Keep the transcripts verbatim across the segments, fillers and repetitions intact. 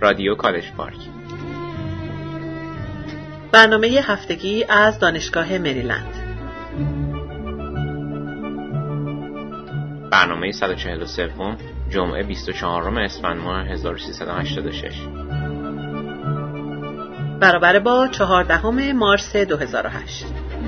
رادیو کالج پارک. برنامه هفتگی از دانشگاه مریلند. برنامه صد و چهل و سه جمعه بیست و چهارم اسفند ماه هزار و سیصد و هشتاد و شش برابر با چهاردهم مارس دو هزار و هشت.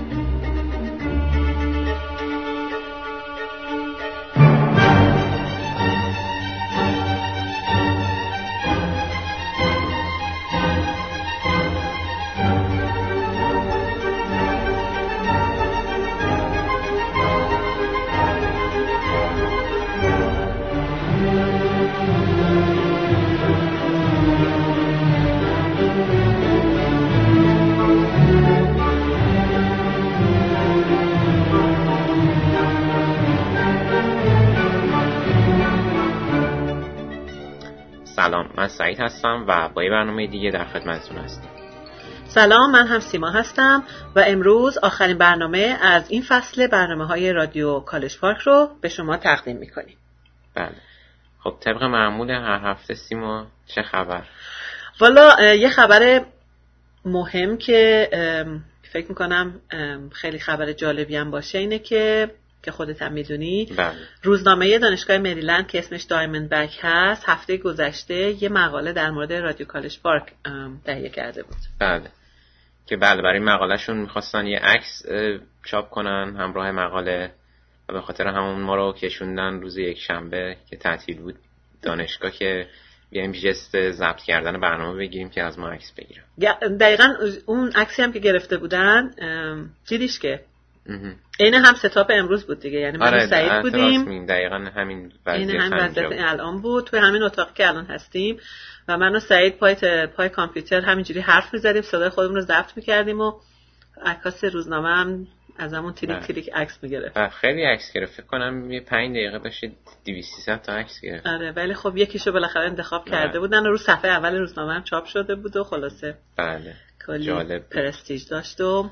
سلام، من سعید هستم و با یه برنامه دیگه در خدمتتون هستم. سلام، من هم سیما هستم و امروز آخرین برنامه از این فصل برنامه‌های رادیو کالج پارک رو به شما تقدیم می‌کنیم. بله. خب طبق معمول هر هفته سیما چه خبر؟ والا یه خبر مهم که فکر می‌کنم خیلی خبر جالبی هم باشه اینه که که خودت هم میدونی بله. روزنامه دانشگاه مریلند که اسمش دایموند بک هست هفته گذشته یه مقاله در مورد رادیو کالج پارک تهیه کرده بود. بله که بله برای مقالهشون میخواستن یه عکس چاپ کنن همراه مقاله و به خاطر همون ما رو کشوندن روز یک شنبه که تعطیل بود دانشگاه که بیایم جست ضبط کردن برنامه بگیریم که از ما عکس بگیرن. دقیقاً اون عکسی هم که گرفته بودن دیدیش که این هم ستاپ امروز بود دیگه، یعنی من آره سعید بودیم دقیقاً همین وضعیت این همین وضعیت الان بود توی همین اتاقی که الان هستیم و من و سعید پای پای کامپیوتر همینجوری حرف می‌زدیم، صدای خودمون رو ضبط می‌کردیم و عکاس روزنامه هم از همون تریک تریک عکس می‌گرفت. خیلی عکس گرفت، فکر کنم یه پنج دقیقه باشه دویست سیصد تا عکس گرفت. آره ولی خب یکیشو بالاخره انتخاب بله. کرده بودن و رو صفحه اول روزنامه هم چاپ شده بود و خلاصه بله کلی جالب پرستیژ داشت و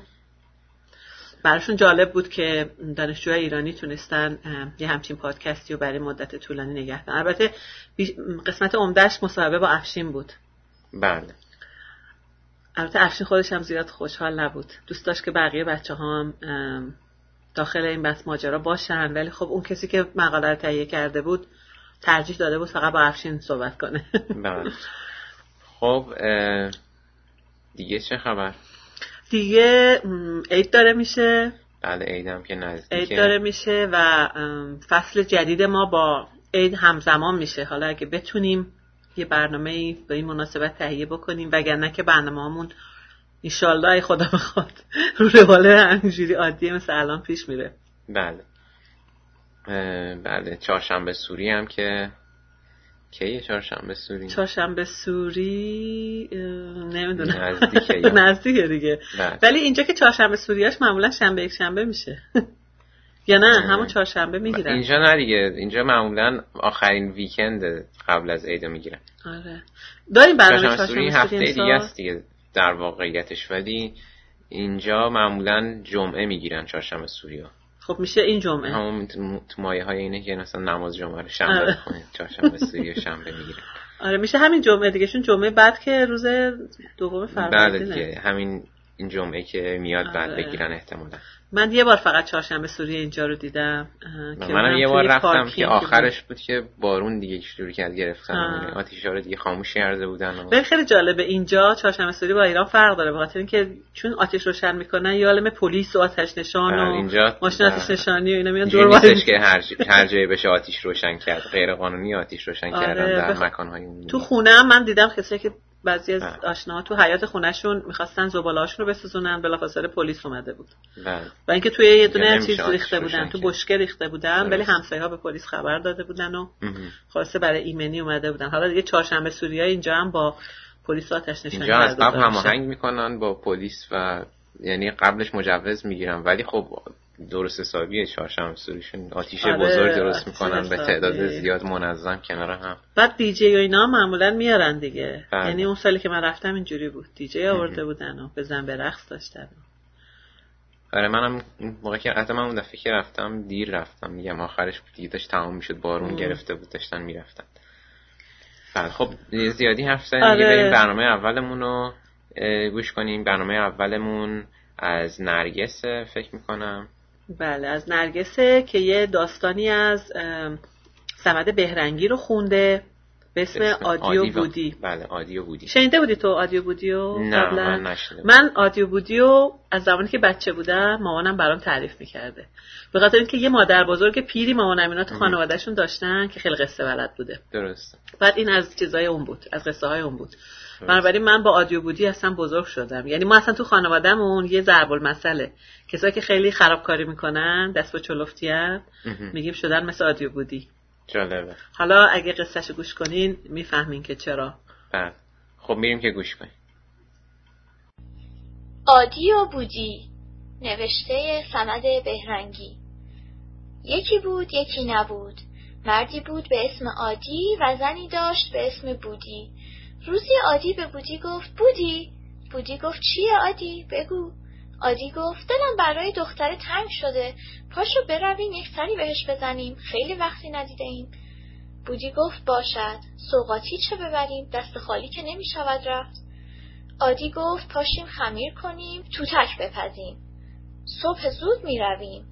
براشون جالب بود که دانشجوهای ایرانی تونستن یه همچین پادکستی رو برای مدت طولانی نگه دارن. البته قسمت عمده‌اش مصاحبه با افشین بود. بله. البته افشین خودش هم زیاد خوشحال نبود، دوست داشت که بقیه بچه‌ها هم داخل این بحث ماجرا باشن، ولی خب اون کسی که مقاله رو تهیه کرده بود ترجیح داده بود فقط با افشین صحبت کنه. بله. خب دیگه چه خبر؟ دیگه عید داره میشه. بله عید هم که نزدیکه. عید داره میشه و فصل جدید ما با عید همزمان میشه. حالا اگه بتونیم یه برنامه‌ای به این مناسبت تهیه بکنیم وگرنه که برنامه‌مون ان شاءالله ای خدا بخواد رو روال همینجوری عادیه مثل الان پیش میره. بله. بله چهارشنبه سوری هم که کیه چهارشنبه سوری؟ چهارشنبه سوری نمیدونم نزدیکه نزدیکه دیگه. ولی اینجا که چهارشنبه سوریاش معمولا شنبه یک شنبه میشه یا نه همون چهارشنبه میگیرن؟ اینجا نه دیگه، اینجا معمولا آخرین ویکند قبل از عید میگیرن. آره داریم برنامه چهارشنبه سوری هفته دیگه است دیگه در واقعیتش، ولی اینجا معمولا جمعه میگیرن چهارشنبه سوریا. خب میشه این جمعه همون تو مایه های اینه که مثلا نماز جمعه رو شنبه بخونید چهارشنبه سوری و شنبه میگیرن. آره میشه همین جمعه دیگه، چون جمعه بعد که روز دوم فروردینه. بله دیگه همین این جمعه که میاد بعد آره. بگیرن احتمالاً. من یه بار فقط چهارشنبه سوری اینجا رو دیدم که منم یه بار رفتم که آخرش بود که بارون دیگه شروع کرد گرفتن، آتیشا رو دیگه خاموش کرده بودن. ولی خیلی جالبه اینجا چهارشنبه سوری با ایران فرق داره، به خاطر اینکه چون آتش روشن میکنن یه عالمه پلیس و آتش نشان و ماشین آتش نشانی و اینا میان دور و بر که هر هر جایی بشه آتش روشن کرد، غیر قانونی آتش روشن آره کردن در بخ... مکان‌های اون. تو خونه من دیدم کسایی که بعضی از آشناها تو حیاط خونه‌شون می‌خواستن زباله‌هاشون رو بسوزونن، بلافاصله پلیس اومده بود. بله. و اینکه توی یه دونه چیز ریخته بودن، تو بشکه ریخته بودن، ولی همسایه‌ها به پلیس خبر داده بودن و خواسته برای ایمنی اومده بودن. حالا دیگه چهارشنبه سوریای اینجا هم با پلیس آتش نشانی اینجا از قبل هماهنگ می‌کنن با پلیس و یعنی قبلش مجوز میگیرن، ولی خب درست حسابیه چهارشنبه سوریشون آتیش آره بزرگ درست میکنن به تعداد زیاد منظم کنار هم. بعد دیجی و اینا معمولا میارن دیگه بله. یعنی اون سالی که من رفتم اینجوری بود، دیجی آورده بودن و بزن به رقص داشتن. آره منم موقعی که حتی من اون دفعه که رفتم دیر رفتم، میگم آخرش دیگه داشت تمام میشد، بارون ام. گرفته بود داشتن میرفتن. بله خب زیادی حرف زدیم. آره. بریم برنامه اولمون رو گوش کنیم. برنامه اولمون از نرگسه فکر میکنم. بله از نرگسه که یه داستانی از صمد بهرنگی رو خونده به اسم آدی و بودی. بله آدی و بودی. شنیده بودی تو آدی و بودیو؟ نه من نشنیدم. من آدی و بودیو از زمانی که بچه بودم مامانم برام تعریف میکرده، به خاطر اینکه یه مادر بزرگ پیری مامانم اینا تو خانوادهشون داشتن که خیلی قصه بلد بوده. درسته. بعد این از چیزای اون بود، از قصه های اون بود. بنابراین من با آدی و بودی اصلا بزرگ شدم. یعنی ما اصلا تو خانوادهمون یه ضرب المثله، کسایی که خیلی خرابکاری میکنن دست به چلفتی ان میگیم شدن مثل آدی و بودی. جالبه. حالا اگه قصهشو گوش کنین میفهمین که چرا. بله خب میریم که گوش کنیم. آدی و بودی، نوشته صمد بهرنگی. یکی بود یکی نبود، مردی بود به اسم آدی و زنی داشت به اسم بودی. روزی آدی به بودی گفت بودی. بودی گفت چیه آدی؟ بگو. آدی گفت دلم برای دختر تنگ شده، پاشو برویم یک سری بهش بزنیم، خیلی وقتی ندیده ایم. بودی گفت باشد، سوغاتی چه ببریم؟ دست خالی که نمی شود رفت. آدی گفت پاشیم خمیر کنیم، توتک بپزیم، صبح زود می رویم.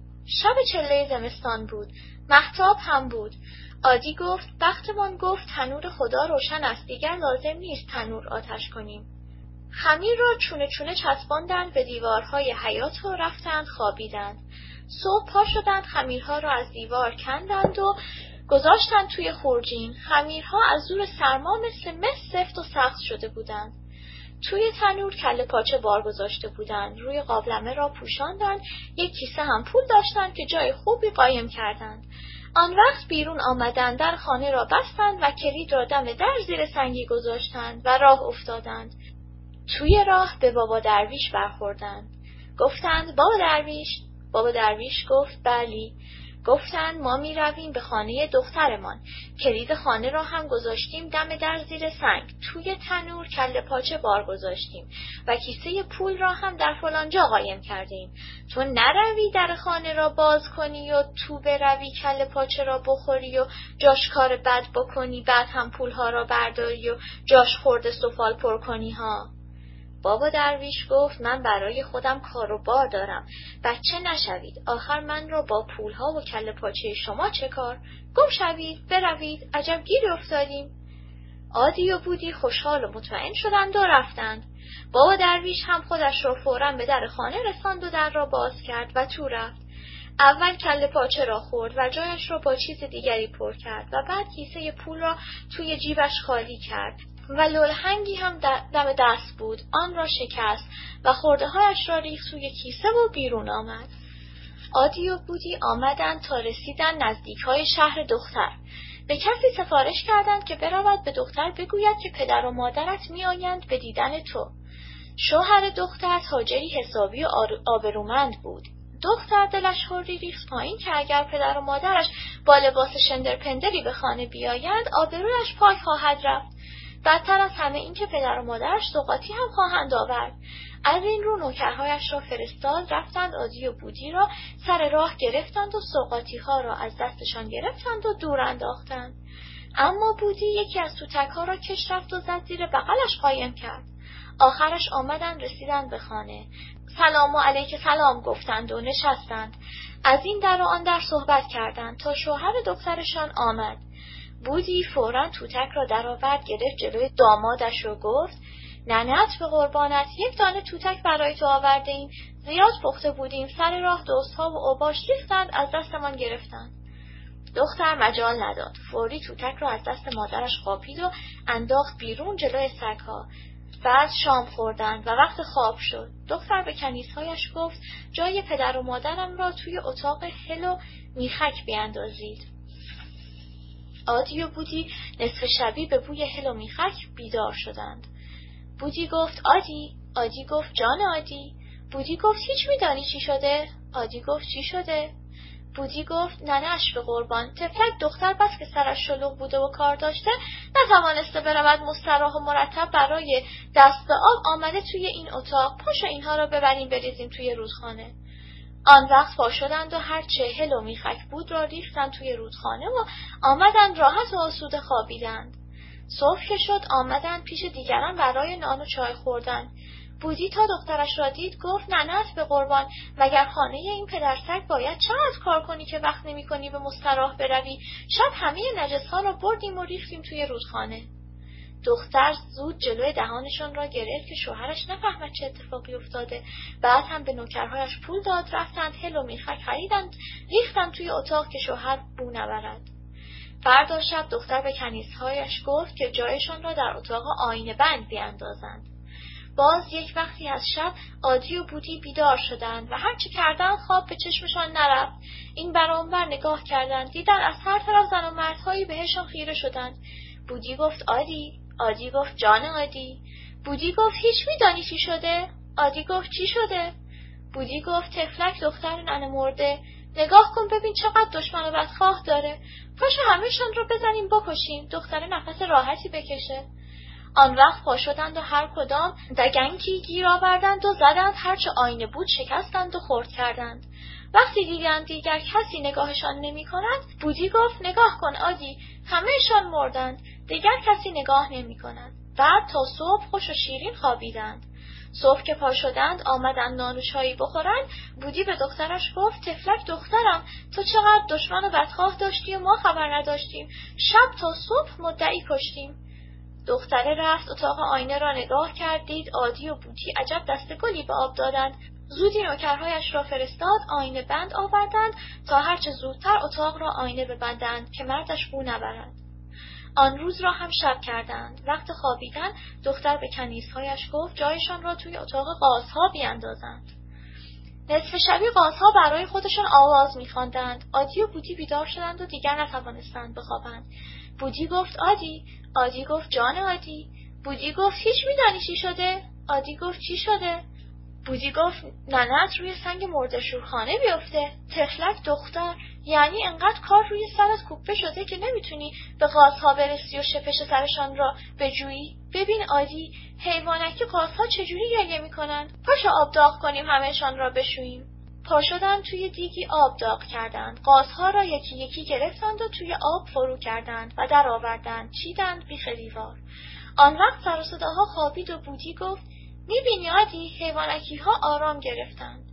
شب چله زمستان بود، مهتاب هم بود. آدی گفت بختمان گفت تنور خدا روشن است، دیگر لازم نیست تنور آتش کنیم. خمیر را چونه چونه چسباندند به دیوارهای حیاط و رفتند خوابیدند. صبح پا شدند، خمیرها را از دیوار کندند و گذاشتند توی خورجین. خمیرها از زور سرما مثل مس سفت و سخت شده بودند. توی تنور کله پاچه بار گذاشته بودند. روی قابلمه را پوشاندند. یک کیسه هم پول داشتند که جای خوبی قایم کردند. آن وقت بیرون آمدند، در خانه را بستند و کلید را دم در زیر سنگی گذاشتند و راه افتادند. توی راه به بابا درویش برخوردند. گفتند بابا درویش. بابا درویش گفت بلی. گفتند ما می رویم به خانه دخترمان. کلید خانه را هم گذاشتیم دم در زیر سنگ. توی تنور کله پاچه بار گذاشتیم و کیسه پول را هم در فلانجا قایم کردیم. تو نروی در خانه را باز کنی و تو بروی کله پاچه را بخوری و جاش کار بد بکنی، بعد هم پولها را برداری و جاش خورده سفال پر کنی ها. بابا درویش گفت من برای خودم کار و بار دارم، بچه نشوید، آخر من را با پولها و کله پاچه شما چه کار؟ گم شوید، بروید، عجب گیری افتادیم. آدی و بودی خوشحال و مطمئن شدند و رفتند. بابا درویش هم خودش را فوراً به در خانه رساند و در را باز کرد و تو رفت. اول کله پاچه را خورد و جایش را با چیز دیگری پر کرد و بعد کیسه پول را توی جیبش خالی کرد و لولهنگی هم دم دست بود، آن را شکست و خورده هایش را ریخت توی کیسه و بیرون آمد. آدی و بودی آمدند تا رسیدن نزدیک های شهر دختر. به کسی سفارش کردند که برود به دختر بگوید که پدر و مادرت می آیند به دیدن تو. شوهر دختر تاجری حسابی و آبرومند بود. دختر دلش هوری ریخت پایین که اگر پدر و مادرش با لباس شندر پندری به خانه بیایند آبرویش پاک خواهد رفت. بدتر از همه این که پدر و مادرش سوغاتی هم خواهند آورد. از این رو نوکرهایش را فرستاد، رفتند آدی و بودی را سر راه گرفتند و سوغاتی ها را از دستشان گرفتند و دور انداختند. اما بودی یکی از توتک ها را کش رفت و زد زیر بغلش قایم کرد. آخرش آمدند رسیدند به خانه. سلام و علیک سلام گفتند و نشستند. از این در و آن در صحبت کردند تا شوهر دخترشان آمد. بودی فوراً توتک را درآورد، گرفت جلوی دامادش و گفت ننت به قربانت، یک دانه توتک برای تو آورده ایم، زیاد پخته بودیم، سر راه دوستها و اوباش ریختند، از دستمان گرفتند. دختر مجال نداد، فوری توتک را از دست مادرش قاپید و انداخت بیرون جلوی سگها. بعد شام خوردند و وقت خواب شد. دختر به کنیزهایش گفت جای پدر و مادرم را توی اتاق هل و میخک بیاندازید. آدی و بودی نصف شبی به بوی هل و میخک بیدار شدند. بودی گفت آدی. آدی گفت جان آدی. بودی گفت هیچ میدانی چی شده؟ آدی گفت چی شده؟ بودی گفت ننه‌اش به قربان، تفلک دختر بس که سرش شلوغ بوده و کار داشته نتوانسته برود مستراح و مرتب برای دست به آب آمده توی این اتاق. پاشو اینها را ببریم بریزیم توی رودخانه. آن وقت پا شدند و هر چه هل و میخک بود را ریختند توی رودخانه و آمدند راحت و آسوده خوابیدند. صبح که شد آمدن پیش دیگران برای نان و چای خوردن. بودی تا دخترش را دید گفت ننت به قربان، مگر خانه این پدرسگ باید چقدر کار کنی که وقت نمی کنی به مستراح بروی؟ شب همه نجس ها را بردیم و ریختیم توی رودخانه. دختر زود جلوی دهانشون را گرفت که شوهرش نفهمد چه اتفاقی افتاده. بعد هم به نوکرهایش پول داد، رفتند هل و میخک خریدند، ریختند توی اتاق که شوهر بو نبرد. فردا شب دختر به کنیزهایش گفت که جایشان را در اتاق آینه بند بیاندازند. باز یک وقتی از شب عادی و بودی بیدار شدند و هرچی کردند خواب به چشمشان نرفت. این برانور نگاه کردند، دیدن از هر طرف زن و مردهایی بهشان خیره شدند. بودی گفت عادی. عادی گفت جان عادی. بودی گفت هیچ میدانی چی شده؟ عادی گفت چی شده؟ بودی گفت تفلک دختر ننه مرده، نگاه کن ببین چقدر دشمن و بدخواه داره، پاشو همه‌شان رو بزنیم بکشیم، دختر نفس راحتی بکشه. آن وقت پا شدند و هر کدام دگنکی گیر آوردند و زدند، هرچه آینه بود شکستند و خرد کردند. وقتی دیدند دیگر کسی نگاهشان نمی کند، بودی گفت نگاه کن عادی، همه‌شان مردند، دیگر کسی نگاه نمی کند. بعد تا صبح خوش و شیرین خوابیدند. صبح که پا شدند آمدند نان و چایی بخورند. بودی به دخترش گفت تفلک دخترم، تو چقدر دشمن و بدخواه داشتی و ما خبر نداشتیم، شب تا صبح مدعی کشتیم. دختره رفت اتاق آینه را نگاه کرد، دید عادی و بودی عجب دست گلی به آب دادند. زودی نوکرهایش را فرستاد، آینه بند آوردند تا هرچه زودتر اتاق را آینه ببندند که مردش بو نبرد. آن روز را هم شب کردند. وقت خوابیدن دختر به کنیزهایش گفت جایشان را توی اتاق قازها بیاندازند. نصف شبی قازها برای خودشان آواز می‌خواندند. عادی و بودی بیدار شدند و دیگر نتوانستند بخوابند. بودی گفت عادی. عادی گفت جان عادی. بودی گفت هیچ میدانی چی شده؟ عادی گفت چی شده؟ بودی گفت ننت روی سنگ مرده شورخانه بیفته. تفلک دختر، یعنی انقدر کار روی سرت کوبه شده که نمیتونی به قازها برسی و شپش سرشان را بجویی؟ ببین عادی، حیوانکی قازها چجوری گریه میکنن؟ پاشو آب داغ کنیم همهشان را بشوییم. پا شدند توی دیگی آب داغ کردند. قازها را یکی یکی گرفتند و توی آب فرو کردند و در آوردند، چیدند بیخ دیوار. آن وقت سر و صداها خوابید و بودی گفت میبینی عادی، حیوانکی ها آرام گرفتند.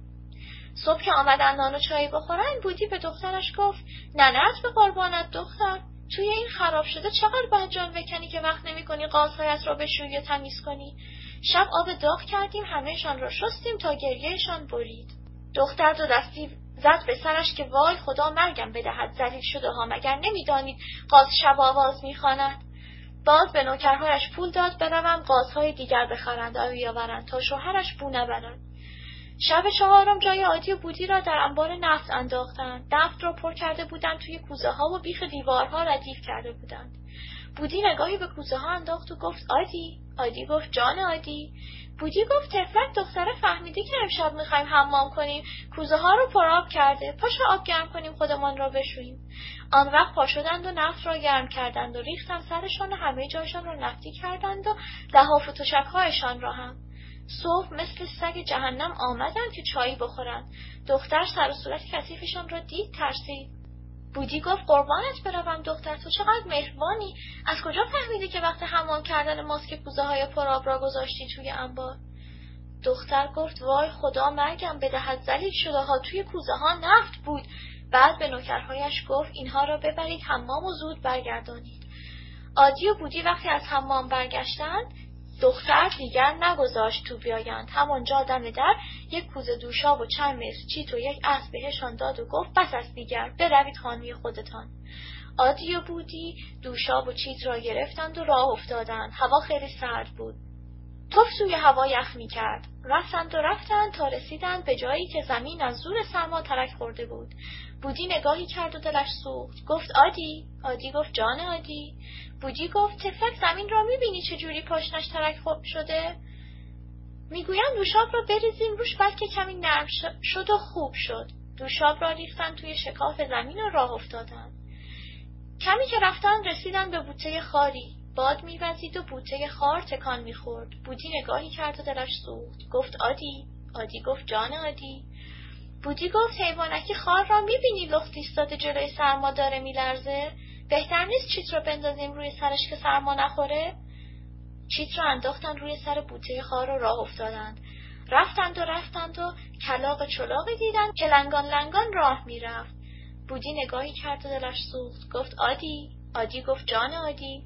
صبح که آمدن نان و چایی بخورن، بودی به دخترش گفت ننت به قربانت دختر، توی این خراب شده چقدر باید جان بکنی که وقت نمی کنی قازهایت را بشویی و تمیز کنی. شب آب داغ کردیم، همهشان را شستیم تا گریهشان برید. دختر دو دستی زد به سرش که وای خدا مرگم بدهد، ذلیل شده ها، مگر نمیدانید قاز شب آواز میخواند؟ باز به نوکرهایش پول داد بروم قازهای دیگر بخرند و بیاورند تا شوهرش بو نبرد. شب چهارم جای عادی و بودی را در انبار نفت انداختند. نفت را پر کرده بودند توی کوزه ها و بیخ دیوارها ردیف کرده بودند. بودی نگاهی به کوزه ها انداخت و گفت عادی. عادی گفت جان عادی. بودی گفت تفلک دختره فهمیده که امشب میخوایم حمام کنیم، کوزه ها رو پر آب کرده، پاشو آب گرم کنیم خودمان را بشوییم. آن وقت پا شدند و نفت را گرم کردند و ریختند سرشان و همه جایشان را نفتی کردند و لحاف و تشکهایشان را هم. صبح مثل سگ جهنم آمدند که چایی بخورند. دختر سر و صورت کثیفشان را دید ترسید. بودی گفت قربانت بروم دختر، تو چقدر مهربانی، از کجا فهمیدی که وقت حمام کردن ماست که کوزه های پرآب را گذاشتی توی انبار؟ دختر گفت وای خدا مرگم بدهد، ذلیل شده ها، توی کوزه ها نفت بود. بعد به نوکرهایش گفت اینها را ببرید حمام و زود برگردانید. عادی و بودی وقتی از حمام برگشتند، دختر دیگر نگذاشت تو بیایند. همانجا دم در یک کوزه دوشاب و چند متر چیت و یک اسب بهشان داد و گفت بس است دیگر، بروید خانه خودتان. عادی و بودی دوشاب و چیت را گرفتند و راه افتادند. هوا خیلی سرد بود. توف توی هوا یخ می کرد. رفتند و رفتند تا رسیدند به جایی که زمین از زور سرما ترک خورده بود. بودی نگاهی کرد و دلش سوخت. گفت عادی. عادی گفت جان عادی. بودی گفت تفلک زمین را میبینی چجوری پاشنش ترک خوب شده؟ میگویم دوشاب را بریزیم روش بلکه کمی نرم شد و خوب شد. دوشاب را ریختن توی شکاف زمین و راه افتادند. کمی که رفتن رسیدن به بوته خاری. باد میوزید و بوته خار تکان میخورد. بودی نگاهی کرد و دلش سوخت. گفت عادی. عادی گفت جان عادی. بودی گفت حیوانکی خار را میبینی لخت ایستاده جلوی سرما داره میلرزه؟ بهتر نیست چیت رو بندازیم روی سرش که سرما نخوره؟ چیت رو انداختن روی سر بوته خار و راه افتادند. رفتند و رفتند و کلاغ چلاقی دیدند که لنگان لنگان راه میرفت. بودی نگاهی کرد و دلش سوخت. گفت عادی. عادی گفت جان عادی.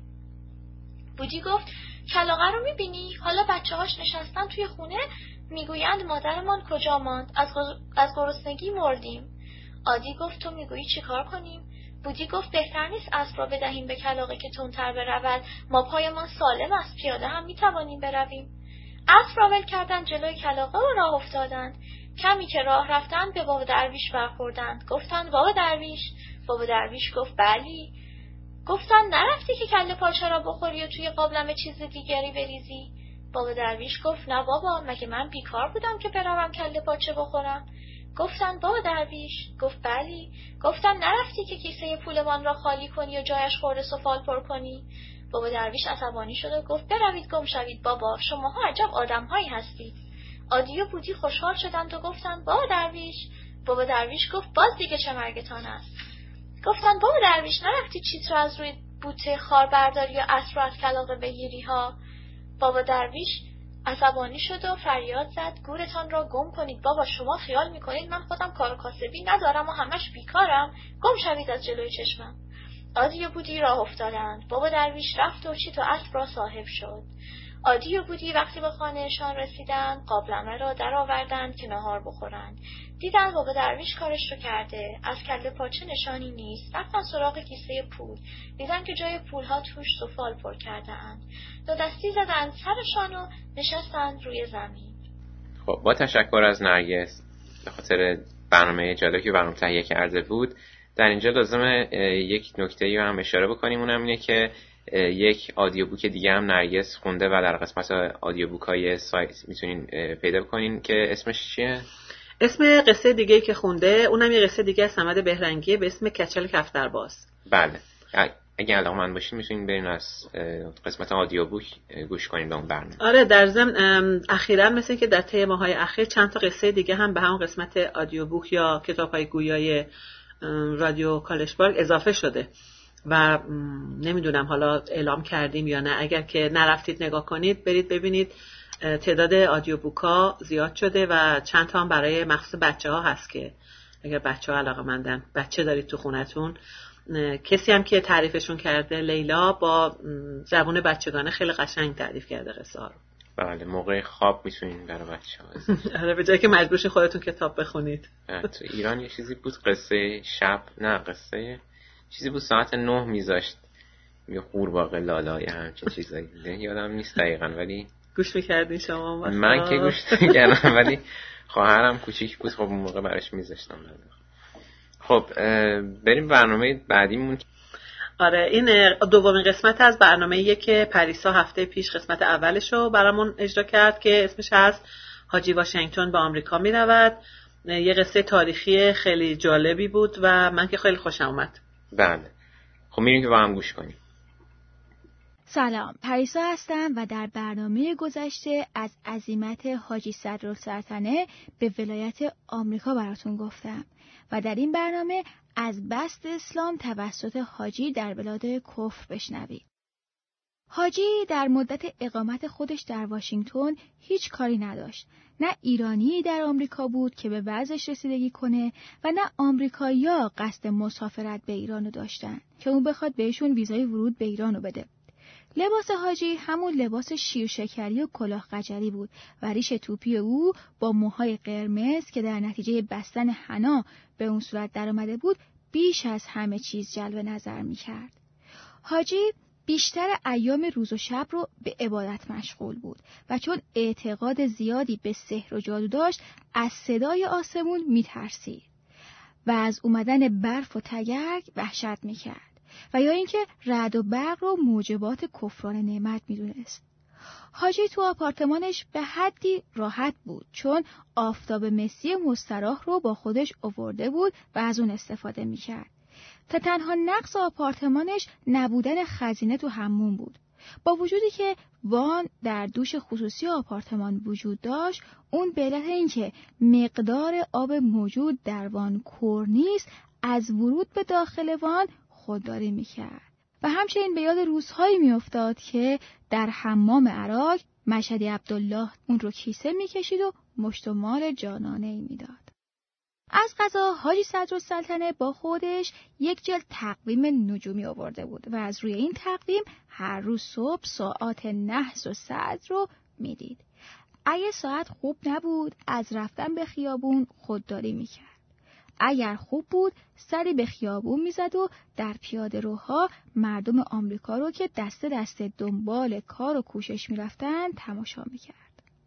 بودی گفت کلاغه رو میبینی؟ حالا بچه هاش نشستن توی خونه میگویند مادرمان کجا ماند؟ از, غز... از گرسنگی مردیم. عادی گفت تو میگویی چی کار کنیم؟ بودی گفت بهتر نیست اسب را بدهیم به کلاغه که تندتر برود. ما پایمان سالم است، پیاده هم میتوانیم برویم. اسب را ول کردند جلوی کلاغه و راه افتادند. کمی که راه رفتند به بابا درویش برخوردند. گفتند بابا درویش. بابا درویش گفت بلی. گفتند نرفتی که کله پاچه را بخوری و توی قابلمه چیز دیگری بریزی؟ بابا درویش گفت نه بابا، مگه من بیکار بودم که بروم کله پاچه بخورم؟ گفتند بابا درویش. گفت بلی. گفتند نرفتی که کیسه پولمان را خالی کنی و جایش خورده سفال پر کنی؟ بابا درویش عصبانی شد و گفت بروید گم شوید بابا، شماها عجب آدم‌هایی هستید. عادی و بودی خوشحال شدند و گفتند بابا درویش. بابا درویش گفت باز دیگه چه مرگتان است؟ گفتند بابا درویش نرفتی چیت رو از روی بوته خار برداری و اسب رو از کلاغه بگیری ها؟ بابا درویش عصبانی شد و فریاد زد گورتان را گم کنید بابا، شما خیال میکنید من خودم کار و کاسبی ندارم و همش بیکارم؟ گم شوید از جلوی چشمم. عادی و بودی راه افتادند. بابا درویش رفت و چیت و اسب را صاحب شد. عادی و بودی وقتی به خانهشان رسیدند قابلمه را در آوردند که نهار بخورند. دیدند بابا درویش کارش رو کرده، از کله پاچه نشانی نیست. رفتن سراغ کیسه پول، دیدند که جای پولها توش سفال پر کرده اند. دو دستی زدند سرشان و نشستند روی زمین. خب با تشکر از نرگس به خاطر برنامه جالبی که برام تهیه کرده بود. در اینجا لازمه یک نکته‌ای رو هم اشاره بکنیم، اونم اینه که یک آدیو بوک دیگه هم نرگس خونده و در قسمت آدیو بوک های سایت میتونین پیدا بکنین که اسمش چیه؟ اسم قصه دیگه‌ای که خونده اونم یه قصه دیگه از صمد بهرنگی به اسم کچل کفترباز. بله، اگه علاقه‌مند باشین میتونین برین از قسمت آدیو بوک گوش کنین به اون برنامه. آره، در ضمن اخیراً مثل که در طی ماهای اخیر چند تا قصه دیگه هم به همون قسمت آدیو بوک یا کتاب‌های گویای رادیو کالشبارگ اضافه شده و نمیدونم حالا اعلام کردیم یا نه. اگر که نرفتید نگاه کنید، برید ببینید. تعداد آدیو بوکا زیاد شده و چند تا هم برای مخصوص بچه ها هست که اگر بچه ها علاقه مندن، بچه دارید تو خونتون، کسی هم که تعریفشون کرده، لیلا، با زبون بچگانه خیلی قشنگ تعریف کرده قصه ها رو. بله، موقع خواب میتونین برای بچه ها آره، به جایی که مجبورشین خودتون کتاب بخونید. تو ایران یه چیزی بود قصه شب، نه قصه چیزی بود ساعت نه میذاشت، یه قورباغه لالا یا همچین چیزایی، یادم نیست دقیقاً، ولی گوش میکردین شما؟ من که گوش نمیکردم ولی خواهرم کوچیک بود، خب اون موقع براش میذاشتم. خب بریم برنامه بعدیمون. آره، این دومین قسمت از برنامه‌ایه که پریسا هفته پیش قسمت اولشو برامون اجرا کرد که اسمش هست حاجی واشنگتن به آمریکا میرود. یه قصه تاریخی خیلی جالبی بود و من که خیلی خوشم اومد. بله، خب میریم که با هم گوش کنیم. سلام، پریسا هستم و در برنامه گذشته از عزیمت حاجی صدرالسلطنه به ولایت آمریکا براتون گفتم و در این برنامه از بسط اسلام توسط حاجی در بلاد کفر بشنوید. حاجی در مدت اقامت خودش در واشنگتن هیچ کاری نداشت. نه ایرانی در آمریکا بود که به وضعش رسیدگی کنه و نه آمریکایی‌ها قصد مسافرت به ایرانو داشتن که اون بخواد بهشون ویزای ورود به ایرانو بده. لباس حاجی همون لباس شیر شکری و کلاه قجری بود و ریش توپی او با موهای قرمز که در نتیجه بستن حنا به اون صورت در آمده بود بیش از همه چیز جلب نظر می کرد. حاجی بیشتر ایام روز و شب رو به عبادت مشغول بود و چون اعتقاد زیادی به سحر و جادو داشت از صدای آسمون می ترسید و از اومدن برف و تگرگ وحشت می کرد و یا اینکه رعد و برق رو موجبات کفران نعمت میدونست. حاجی تو آپارتمانش به حدی راحت بود چون آفتاب مسی مستراح رو با خودش آورده بود و از اون استفاده میکرد. تا تنها نقص آپارتمانش نبودن خزینه تو حموم بود. با وجودی که وان در دوش خصوصی آپارتمان وجود داشت، اون به علت اینکه مقدار آب موجود در وان کور نیست، از ورود به داخل وان خودداری میکرد و همچنین به یاد روزهایی میافتاد که در حمام عراق مشهدی عبدالله اون رو کیسه میکشید و مشت و مال جانانه‌ای میداد. از قضا حاجی صدرالسلطنه با خودش یک جلد تقویم نجومی آورده بود و از روی این تقویم هر روز صبح ساعات نحس و صدر رو میدید. اگه ساعت خوب نبود از رفتن به خیابون خودداری میکرد. اگر خوب بود سری به خیابون میزد و در پیاده روها مردم آمریکا رو که دسته دسته دنبال کار و کوشش میرفتن تماشا میکرد.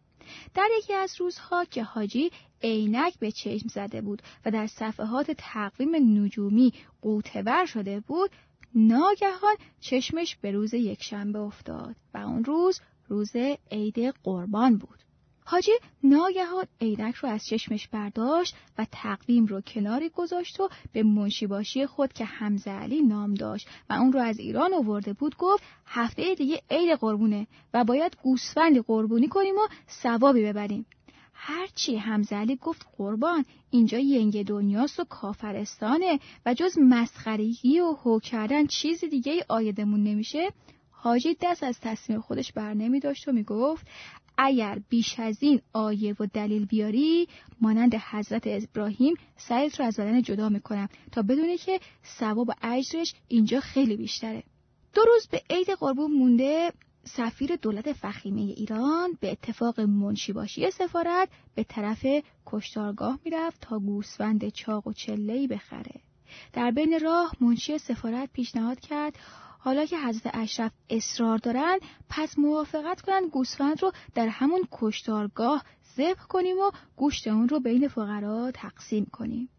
در یکی از روزها که حاجی عینک به چشم زده بود و در صفحات تقویم نجومی غوطه‌ور شده بود، ناگهان چشمش به روز یکشنبه افتاد و اون روز روز عید قربان بود. حاجی ناگهان عینک رو از چشمش برداشت و تقویم رو کناری گذاشت و به منشیباشی خود که حمزه علی نام داشت و اون رو از ایران آورده بود گفت هفته دیگه عید قربونه و باید گوسفند قربونی کنیم و ثوابی ببریم. هرچی حمزه علی گفت قربان اینجا ینگ دنیاست و کافرستانه و جز مسخرگی و هو کردن چیز دیگه آیدمون نمیشه، حاجی دست از تصمیم خودش بر نمی داشت و می گفت اگر بیش از این آیه و دلیل بیاری مانند حضرت ابراهیم سرت رو از بدن جدا میکنم تا بدونی که ثواب و اجرش اینجا خیلی بیشتره. دو روز به عید قربون مونده سفیر دولت فخیمه ایران به اتفاق منشیباشی سفارت به طرف کشتارگاه میرفت تا گوسفند چاق و چله‌ای بخره. در بین راه منشی سفارت پیشنهاد کرد حالا که حضرت اشرف اصرار دارن پس موافقت کنن گوسفند رو در همون کشتارگاه ذبح کنیم و گوشت اون رو بین فقرا تقسیم کنیم.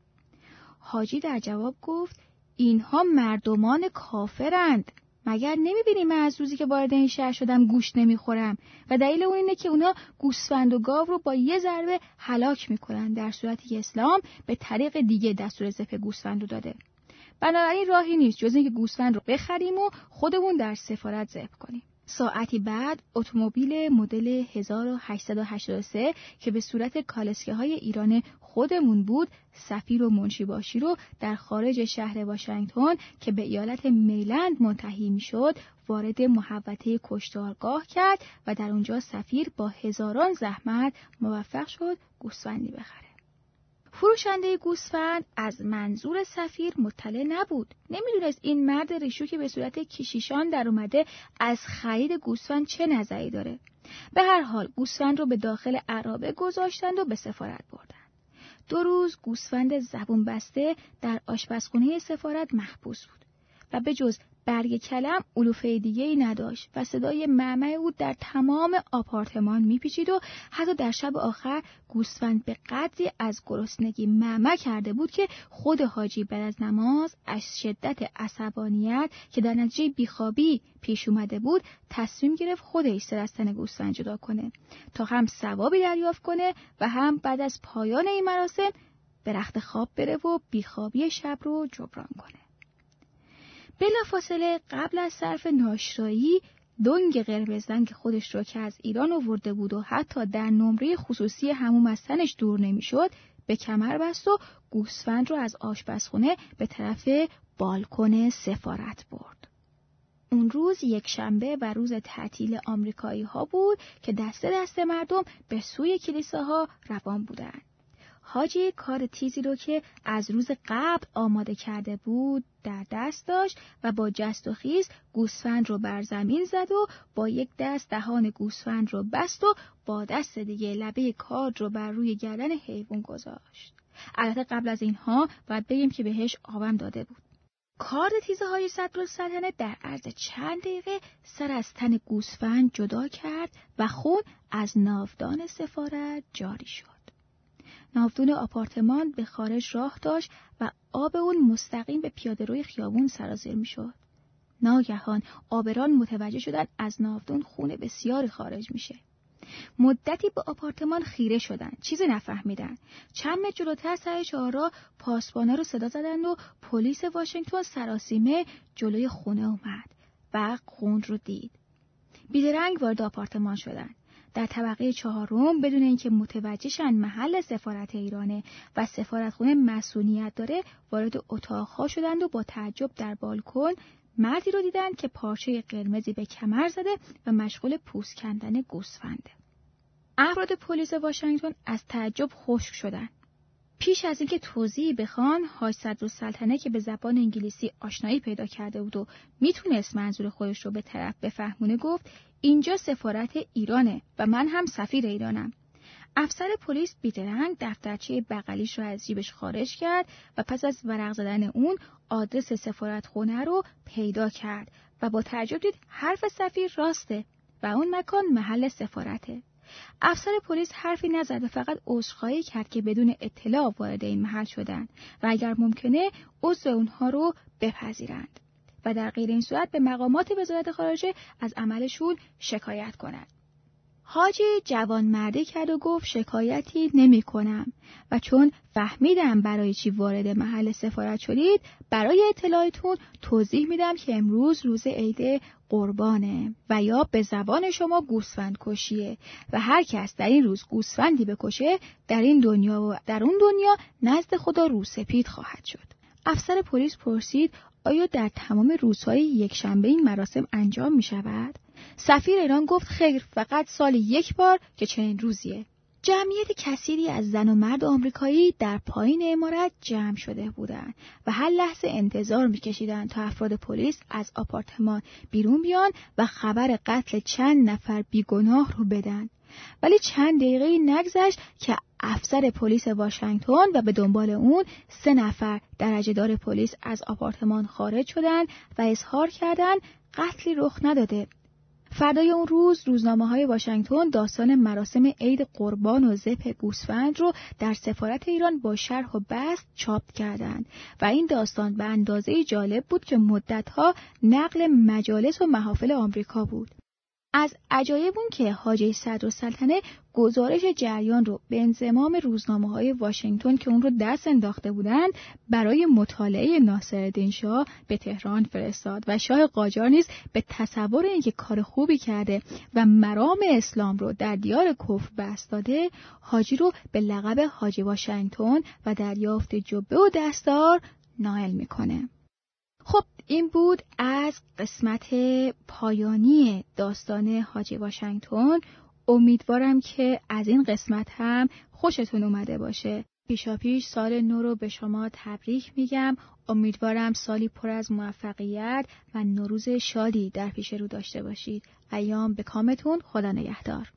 حاجی در جواب گفت اینها مردمان کافرند. مگر نمیبینی من از روزی که وارد این شهر شدم گوشت نمیخورم و دلیل اون اینه که اونا گوسفند و گاو رو با یه ضربه هلاک میکنن، در صورتی که اسلام به طریق دیگه دستور ذبح گوسفند رو داده. بنابراین راهی نیست جز اینکه گوسفند رو بخریم و خودمون در سفارت ذبح کنیم. ساعتی بعد اتومبیل مدل هزار و هشتصد و هشتاد و سه که به صورت کالسکه های ایران خودمون بود سفیر و منشیباشی رو در خارج شهر واشنگتن که به ایالت مریلند منتهی میشد وارد محوطه کشتارگاه کرد و در اونجا سفیر با هزاران زحمت موفق شد گوسفندی بخره. فروشنده گوسفند از منظور سفیر مطلع نبود. نمیدونست این مرد ریشو که به صورت کشیشان در اومده از خرید گوسفند چه نظری داره. به هر حال گوسفند رو به داخل عرابه گذاشتند و به سفارت بردن. دو روز گوسفند زبون بسته در آشپزخونه سفارت محبوس بود و به جز برگ کلم علوفه دیگه ای نداشت و صدای معمع او در تمام آپارتمان میپیچید و حتی در شب آخر گوسفند به قدری از گرسنگی معمع کرده بود که خود حاجی بعد از نماز از شدت عصبانیت که در نتیجه بیخوابی پیش اومده بود تصمیم گرفت خودش سر از تن گوسفند جدا کنه تا هم ثوابی دریافت کنه و هم بعد از پایان این مراسم به رخت خواب بره و بیخوابی شب رو جبران کنه. بلافاصله قبل از صرف ناشتایی دنگ قرمز رنگ خودش رو که از ایران آورده بود و حتی در نمره خصوصی حموم از تنش دور نمیشد به کمر بست و گوسفند رو از آشپزخونه به طرف بالکن سفارت برد. اون روز یک شنبه و روز تعطیل آمریکایی ها بود که دسته دسته مردم به سوی کلیساها روان بودند. حاجی کار تیزی رو که از روز قبل آماده کرده بود در دست داشت و با جست و خیز گوسفند رو بر زمین زد و با یک دست دهان گوسفند رو بست و با دست دیگه لبه کارد رو بر روی گردن حیوان گذاشت. البته قبل از اینها باید بگیم که بهش آبم داده بود. کارد تیز حاجی صدرالسلطنه در عرض چند دقیقه سر از تن گوسفند جدا کرد و خون از ناودان سفارت جاری شد. ناودون آپارتمان به خارج راه داشت و آب اون مستقیم به پیاده‌روی خیابون سرازیر میشد. ناگهان آبران متوجه شدن از ناودون خون بسیاری خارج میشه. مدتی به آپارتمان خیره شدن، چیزی نفهمیدن. چند متر جلوتر سر چهارراه پاسبانا رو صدا زدن و پلیس واشنگتن سراسیمه جلوی خونه اومد و خون رو دید. بیدرنگ وارد آپارتمان شدن. در طبقه چهارم بدون اینکه متوجه شن محل سفارت ایرانه و سفارتخونه مسئولیت داره وارد اتاقها شدند و با تعجب در بالکن مردی رو دیدن که پارچه قرمزی به کمر زده و مشغول پوست کندن گوسفنده. افراد پلیس واشنگتن از تعجب خشک شدند. پیش از اینکه توضیحی بخوان، حاج صدرالسلطنه که به زبان انگلیسی آشنایی پیدا کرده بود و میتونست منظور خودش رو به طرف بفهمونه گفت اینجا سفارت ایرانه و من هم سفیر ایرانم. افسر پلیس بیدرنگ دفترچه بغلیش رو از جیبش خارج کرد و پس از ورق زدن اون آدرس سفارتخونه رو پیدا کرد و با تعجب دید حرف سفیر راسته و اون مکان محل سفارته. افسر پلیس حرفی نزد و فقط عذرخواهی کرد که بدون اطلاع وارد این محل شدند و اگر ممکنه عذر اونها رو بپذیرند و در غیر این صورت به مقامات وزارت خارجه از عملشون شکایت کنند. حاجی جوان مرده کرد و گفت شکایتی نمی کنم و چون فهمیدم برای چی وارد محل سفارت شدید برای اطلاعتون توضیح میدم که امروز روز عید قربانه و یا به زبان شما گوسفند کشیه و هر کس در این روز گوسفندی بکشه در این دنیا و در اون دنیا نزد خدا روسپید خواهد شد. افسر پلیس پرسید آیا در تمام روزهای یک شنبه این مراسم انجام می شود؟ سفیر ایران گفت خیر، فقط سالی یک بار که چنین روزیه. جمعیت کثیری از زن و مرد آمریکایی در پایین عمارت جمع شده بودند و هر لحظه انتظار می‌کشیدند تا افراد پلیس از آپارتمان بیرون بیان و خبر قتل چند نفر بیگناه رو بدن. ولی چند دقیقه نگذشت که افسر پلیس واشنگتن و به دنبال اون سه نفر درجه‌دار پلیس از آپارتمان خارج شدند و اظهار کردند قتلی رخ نداده. فردای اون روز روزنامه‌های واشنگتن داستان مراسم عید قربان و ذبح گوسفند رو در سفارت ایران با شرح و بسط چاپ کردند و این داستان به اندازه‌ای جالب بود که مدت‌ها نقل مجالس و محافل آمریکا بود. از عجایب اون که حاجی صدرالسلطنه گزارش جریان رو به انضمام روزنامه‌های واشنگتن که اون رو دست انداخته بودند برای مطالعه ناصرالدین شاه به تهران فرستاد و شاه قاجار نیز به تصور اینکه کار خوبی کرده و مرام اسلام رو در دیار کفر بسط داده حاجی رو به لقب حاجی واشنگتن و دریافت جبه و دستار نائل میکنه. خب این بود از قسمت پایانی داستان حاجی واشنگتن. امیدوارم که از این قسمت هم خوشتون اومده باشه. پیشا پیش سال نو رو به شما تبریک میگم. امیدوارم سالی پر از موفقیت و نوروز شادی در پیش رو داشته باشید. ایام به کامتون. خدا نگهدار.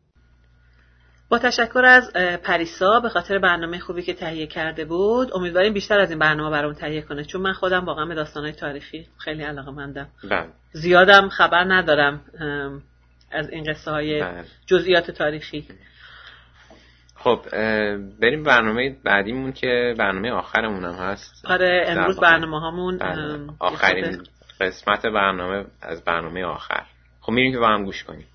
با تشکر از پریسا به خاطر برنامه خوبی که تهیه کرده بود. امیدواریم بیشتر از این برنامه برام تهیه کنه چون من خودم واقعا به داستان‌های تاریخی خیلی علاقه‌مندم. بله. زیادم خبر ندارم از این قصه های بله. جزئیات تاریخی. خب بریم برنامه بعدیمون که برنامه آخرمون هم هست. آره امروز برنامه‌هامون آخرین قسمت برنامه از برنامه آخر. خب میریم که با هم گوش کنیم.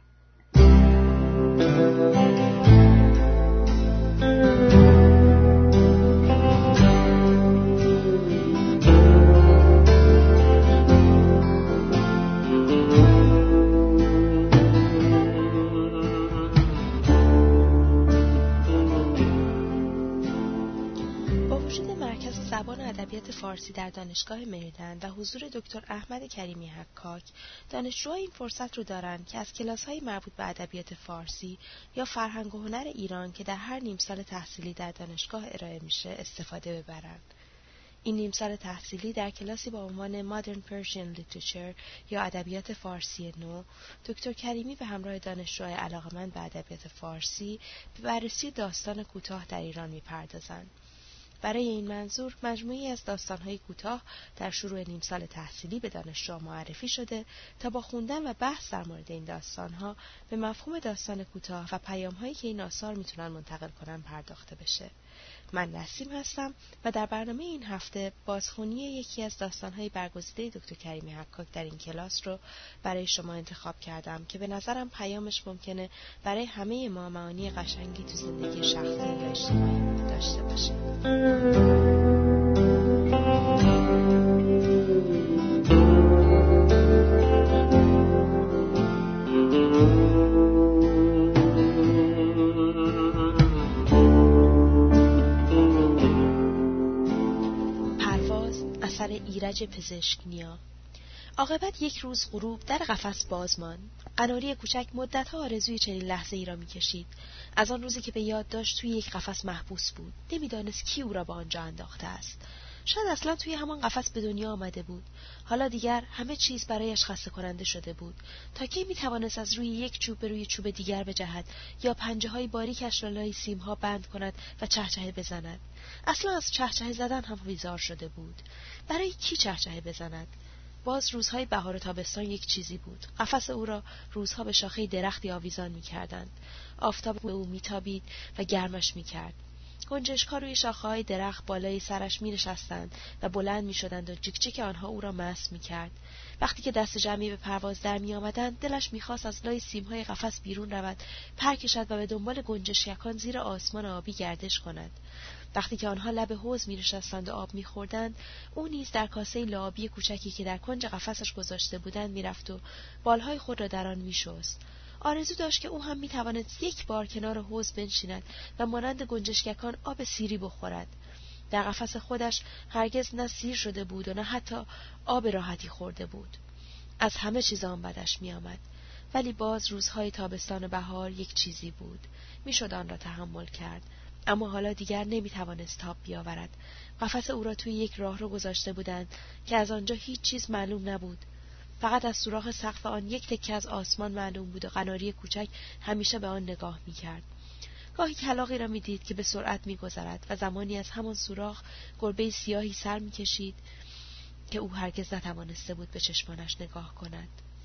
ادبیات فارسی در دانشگاه مریلند و حضور دکتر احمد کریمی حکاک، دانشجوها این فرصت رو دارن که از کلاس‌های مربوط به ادبیات فارسی یا فرهنگ و هنر ایران که در هر نیم سال تحصیلی در دانشگاه ارائه میشه استفاده ببرن. این نیم سال تحصیلی در کلاسی با عنوان Modern Persian Literature یا ادبیات فارسی نو، دکتر کریمی به همراه دانشجوهای علاقه‌مند به ادبیات فارسی به بررسی داستان کوتاه در ایران می‌پردازند. برای این منظور مجموعی از داستان‌های کوتاه در شروع نیم سال تحصیلی به دانشجوها معرفی شده تا با خوندن و بحث در مورد این داستان‌ها به مفهوم داستان کوتاه و پیام‌هایی که این آثار میتونن منتقل کنن پرداخته بشه. من نسیم هستم و در برنامه این هفته بازخوانی یکی از داستان‌های برگزیده دکتر کریمی حکاک در این کلاس رو برای شما انتخاب کردم که به نظرم پیامش ممکنه برای همه ما معانی قشنگی تو زندگی شخصی یا اجتماعی داشته باشه. اثر ایرج پزشکنیا. عاقبت یک روز غروب در قفس باز ماند. قناری کوچک مدت‌ها آرزوی چنین لحظه‌ای را می‌کشید. از آن روزی که به یاد داشت توی یک قفس محبوس بود. نمی‌دانست کی او را به آنجا انداخته است. شاید اصلا توی همان قفس به دنیا آمده بود. حالا دیگر همه چیز برایش خسته کننده شده بود. تا کی می‌توانست از روی یک چوب به روی چوب دیگر بجهد یا پنجه‌های باریکش را لای سیم‌ها بند کند و چهچهه بزند؟ اصلا از چهچهه زدن هم بیزار شده بود. برای کی چهچهه بزند؟ باز روزهای بهار و تابستان یک چیزی بود. قفس او را روزها به شاخه درختی آویزان می‌کردند. آفتاب به او می‌تابید و گرمش می‌کرد. گنجشک‌ها روی شاخه‌های درخت بالای سرش می‌نشستند و بلند می‌شدند و جیک جیک آنها او را مست می‌کرد. وقتی که دست جمعی به پرواز در می‌آمدند، دلش می‌خواست از لای سیم‌های قفس بیرون رود، پر کشد و به دنبال گنجشکان زیر آسمان آبی گردش کند. وقتی که آنها لب حوض می‌نشستند و آب می‌خوردند، او نیز در کاسه لعابی کوچکی که در کنج قفسش گذاشته بودند می‌رفت و بالهای خود را در آن می‌شست. آرزو داشت که او هم می‌تواند یک بار کنار حوض بنشیند و مانند گنجشکان آب سیری بخورد. در قفس خودش هرگز نه سیر شده بود و نه حتی آب راحتی خورده بود. از همه چیز آن بدش می‌آمد. ولی باز روزهای تابستان و بهار یک چیزی بود. می‌شد آن را تحمل کرد. اما حالا دیگر نمی‌توانست تاب بیاورد. قفس او را توی یک راهرو گذاشته بودند که از آنجا هیچ چیز معلوم نبود. فقط از سوراخ سقف آن یک تکه از آسمان معلوم بود و قناری کوچک همیشه به آن نگاه می‌کرد. گاهی کلاغی را می‌دید که به سرعت می‌گذرد و زمانی از همان سوراخ گربه سیاهی سر می‌کشید که او هرگز نتوانسته بود به چشمانش نگاه کند.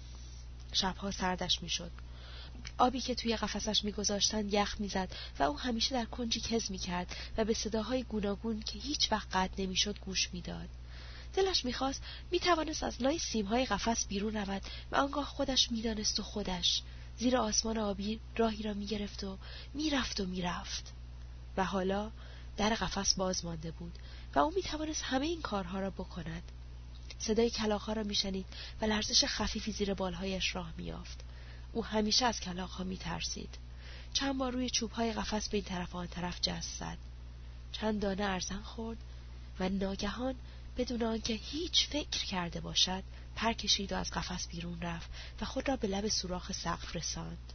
شب‌ها سردش می‌شد. آبی که توی قفسش می‌گذاشتند یخ می‌زد و او همیشه در کنجی کز می‌کرد و به صداهای گوناگون که هیچ وقت قطع نمی‌شد گوش می‌داد. دلش می‌خواست می‌توانست از لای سیم‌های قفس بیرون رود و آنگاه خودش می‌دانست و خودش زیر آسمان آبی راهی را می‌گرفت و می‌رفت و می‌رفت. و حالا در قفس باز مانده بود و او می‌توانست همه این کارها را بکند. صدای کلاغ‌ها را می‌شنید و لرزش خفیفی زیر بالهایش راه می‌یافت. او همیشه از کلاغ‌ها می‌ترسید. چند بار روی چوب‌های قفس به این طرف و آن طرف جست زد. چند دانه ارزن خورد و ناگهان بدون آنکه هیچ فکر کرده باشد پر کشید و از قفس بیرون رفت و خود را به لب سوراخ سقف رساند.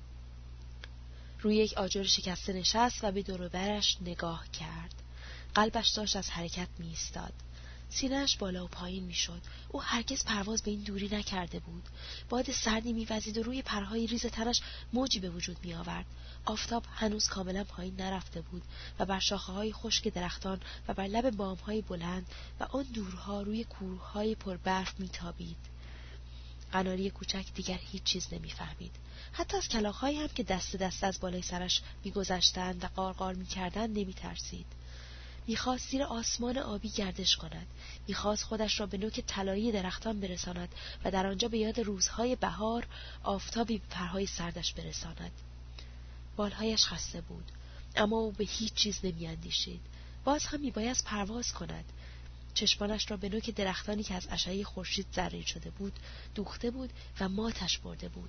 روی یک آجر شکسته نشست و به دور و برش نگاه کرد. قلبش داشت از حرکت می ایستاد. سینه‌اش بالا و پایین می شد. او هرگز پرواز به این دوری نکرده بود. باد سردی می وزید و روی پرهای ریز تنش موجی به وجود می آورد. آفتاب هنوز کاملا پایین نرفته بود و بر شاخه‌های خشک درختان و بر لب بام‌های بلند و آن دورها روی کوه‌های پربرف می‌تابید. قناری کوچک دیگر هیچ چیز نمی‌فهمید. حتی از کلاغ‌هایی هم که دست دست از بالای سرش می‌گذشتند و قارقار می‌کردند نمی‌ترسید. می‌خواست زیر آسمان آبی گردش کند. می‌خواست خودش را به نوک طلایی درختان برساند و در آنجا به یاد روزهای بهار آفتابی به پرهای سردش برساند. بالهایش خسته بود، اما او به هیچ چیز نمی‌اندیشید. باز هم میبایست پرواز کند. چشمانش را به نوک درختانی که از اشعه خورشید زرین شده بود دوخته بود و ماتش برده بود.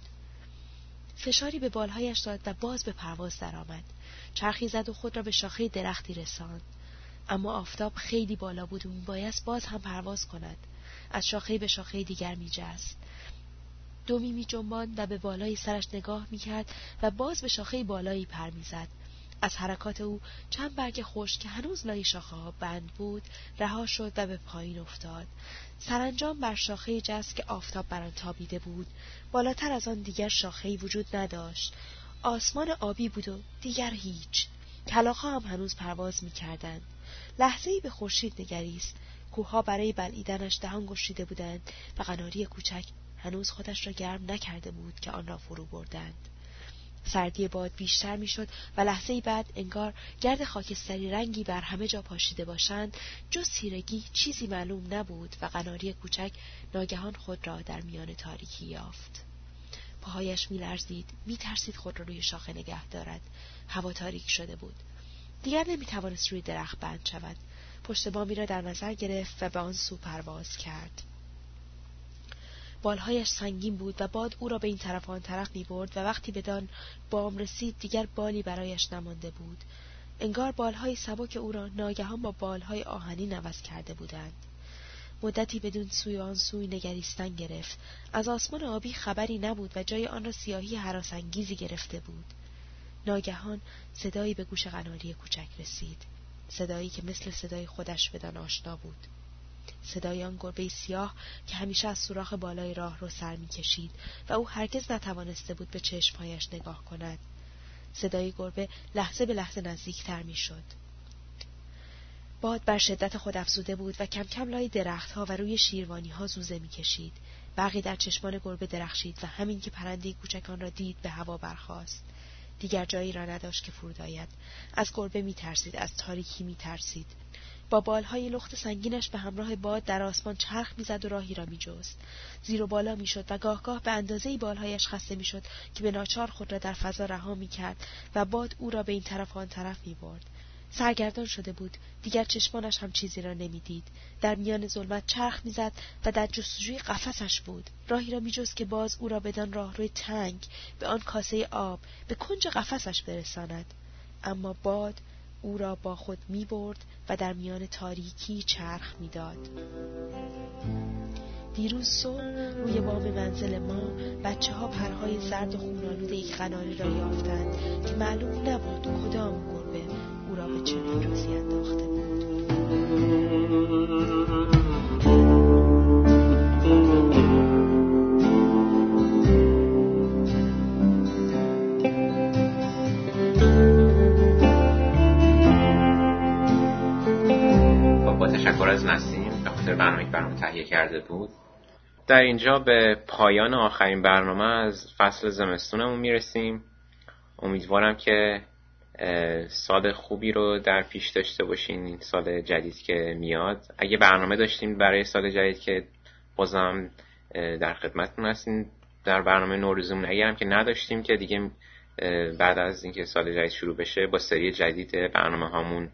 فشاری به بالهایش داد و باز به پرواز درآمد. چرخی زد و خود را به شاخه درختی رساند. اما آفتاب خیلی بالا بود و میبایست باز هم پرواز کند. از شاخه به شاخه دیگر میجست. دومی می جنباند و به بالای سرش نگاه می کرد و باز به شاخه بالایی پر می زد. از حرکات او چند برگ خشک که هنوز لای شاخه ها بند بود رها شد و به پایین افتاد. سرانجام بر شاخه جست که آفتاب بر آن تابیده بود. بالاتر از آن دیگر شاخه‌ای وجود نداشت. آسمان آبی بود و دیگر هیچ. کلاغ‌ها هم هنوز پرواز می کردند. لحظه‌ای به خورشید نگریست. کوه‌ها برای بلعیدنش دهان گشوده بودند و قناری کوچک هنوز خودش را گرم نکرده بود که آن را فرو بردند. سردی باد بیشتر میشد و لحظه‌ای بعد انگار گرد خاکستری رنگی بر همه جا پاشیده باشند، جز تیرگی چیزی معلوم نبود و قناری کوچک ناگهان خود را در میان تاریکی یافت. پاهایش می‌لرزید، می‌ترسید خود را روی شاخه نگه دارد. هوا تاریک شده بود. دیگر نمی‌توانست روی درخت بند شود. پشت بامی را در نظر گرفت و به آن سو پرواز کرد. بالهایش سنگین بود و باد او را به این طرف و آن طرف می برد و وقتی بدان بام رسید دیگر بالی برایش نمانده بود. انگار بالهای سبک او را ناگهان با بالهای آهنین عوض کرده بودند. مدتی بدون سوی آن سوی نگریستن گرفت. از آسمان آبی خبری نبود و جای آن را سیاهی هراس‌انگیزی گرفته بود. ناگهان صدایی به گوش قناری کوچک رسید. صدایی که مثل صدای خودش بدان آشنا بود. صدای آن گربه سیاه که همیشه از سوراخ بالای راه رو سر می کشید و او هرگز نتوانسته بود به چشمهایش نگاه کند. صدای گربه لحظه به لحظه نزدیکتر می شد. باد بر شدت خود افزوده بود و کم کم لای درختها و روی شیروانیها زوزه می کشید. برقی در چشمان گربه درخشید و همین که پرنده کوچک آن را دید به هوا برخاست. دیگر جایی را نداشت که فرود آید. از گربه می ترسید، از تاریکی می ترسید. با بالهای لخت سنگینش به همراه باد در آسمان چرخ می‌زد و راهی را می‌جست. زیر و بالا می‌شد و گاه گاه به اندازه‌ای بالهایش خسته می‌شد که به ناچار خود را در فضا رها می‌کرد و باد او را به این طرف و آن طرف می‌برد. سرگردان شده بود، دیگر چشمانش هم چیزی را نمی‌دید. در میان ظلمت چرخ می‌زد و در جستجوی قفسش بود. راهی را می‌جست که باز او را بدان راهروی تنگ، به آن کاسه آب، به کنج قفسش برساند. اما باد او را با خود می برد و در میان تاریکی چرخ می داد. دیروز صبح روی بام منزل ما بچه ها پرهای زرد و خون‌آلود یک قناری را یافتند که معلوم نبود کدام گربه او را به چه پیروزی انداخته بود. تشکر از نسیم به خاطر برنامه‌ای که برام تهیه کرده بود. در اینجا به پایان آخرین برنامه از فصل زمستونمون میرسیم. امیدوارم که سال خوبی رو در پیش داشته باشین این سال جدید که میاد. اگه برنامه داشتیم برای سال جدید که بازم در خدمتتون هستیم در برنامه نوروزمون. اگه هم که نداشتیم که دیگه بعد از اینکه سال جدید شروع بشه با سری جدید برنامه هامون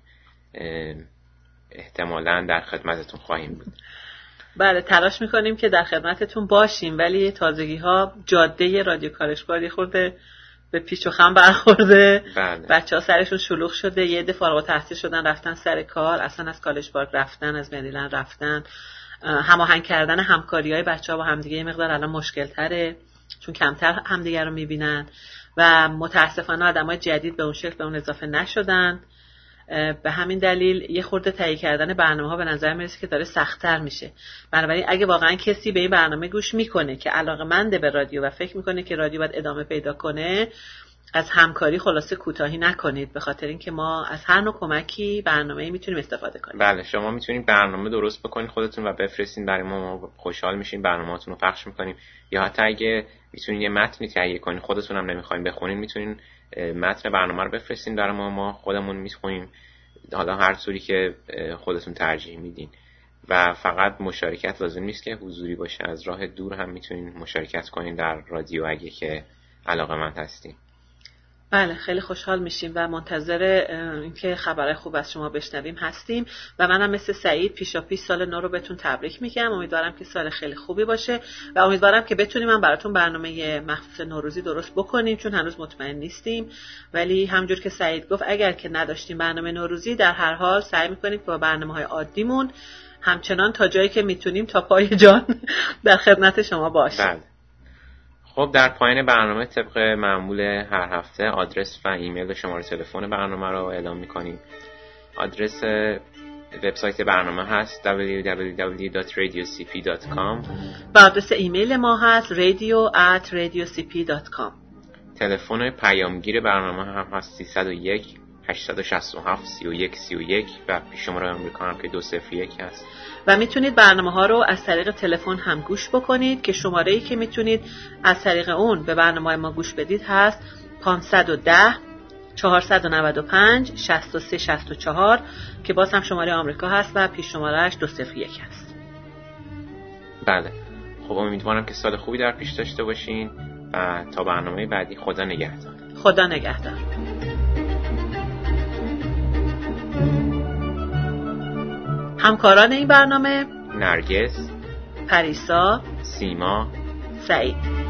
احتمالاً در خدمتتون خواهیم بود. بله، تلاش میکنیم که در خدمتتون باشیم، ولی تازگی ها جاده رادیو کالشبار خورده به پیچ و خم برخورده. بله. بچه ها سرشون شلوغ شده، یه عده فارغ التحصیل شدن رفتن سر کار، اصلا از کالشبار رفتن، از مریلند رفتن. هماهنگ کردن همکاری های بچه ها با همدیگه یه مقدار الان مشکل تره چون کمتر همدیگه رو میبینن و متاسفانه آدم های جدید به اون شکل به اون اضافه نشدن. به همین دلیل یه خورده تهیه کردن برنامه ها به نظر میرسه که داره سخت‌تر میشه. بنابراین اگه واقعا کسی به این برنامه گوش میکنه که علاقه‌منده به رادیو و فکر میکنه که رادیو باید ادامه پیدا کنه، از همکاری خلاصه کوتاهی نکنید، به خاطر اینکه ما از هر نوع کمکی برنامه‌ای میتونیم استفاده کنیم. بله، شما میتونید برنامه درست بکنید خودتون و بفرستین برای ما. ما خوشحال میشیم برنامه‌هاتون رو پخش میکنیم. یا حتی اگه میتونید یه متنی تهیه کنید، خودتون هم نمیخواین بخونین، میتونین متن برنامه رو بفرستین برای ما، ما خودمون میخونیم، حالا هر طوری که خودتون ترجیح میدین. و فقط مشارکت لازم نیست که حضوری باشه، از راه دور هم میتونین مشارکت کنین در رادیو اگه که علاقه‌مند هستین. بله، خیلی خوشحال میشیم و منتظر اینکه خبرهای خوب از شما بشنویم هستیم. و منم مثل سعید پیشا پیش سال نو رو بهتون تبریک میگم. امیدوارم که سال خیلی خوبی باشه و امیدوارم که بتونیم من براتون برنامه مخصوص نوروزی درست بکنیم، چون هنوز مطمئن نیستیم. ولی همونجور که سعید گفت اگر که نداشتیم برنامه نوروزی، در هر حال سعی میکنیم که با برنامه‌های عادیمون همچنان تا جایی که میتونیم تا پای جان در خدمت شما باشیم. بله. خب در پایان برنامه طبق معمول هر هفته آدرس و ایمیل و شماره تلفن برنامه رو اعلام می‌کنیم. آدرس وبسایت برنامه هست دبلیو دبلیو دبلیو دات رادیو سی پی دات کام و آدرس ایمیل ما هست radio at radiocp dot com. تلفن پیامگیر برنامه هم هست سیصد و یک هشتصد و شصت و هفت سی و یک سی و یک و پیش شماره آمریکا هم که دو صفر یک هست. و میتونید برنامه ها رو از طریق تلفن هم گوش بکنید که شماره‌ای که میتونید از طریق اون به برنامه ما گوش بدید هست پانصد و ده چهارصد و نود و پنج شصت و سه شصت و چهار که باز هم شماره آمریکا هست و پیش شمارهش دو صفر یک هست. بله. خب امیدوارم که سال خوبی در پیش داشته باشین و تا برنامه بعدی خدا نگهدار. خدا نگهدار. همکاران این برنامه: نرگس، پریسا، سیما، سعید.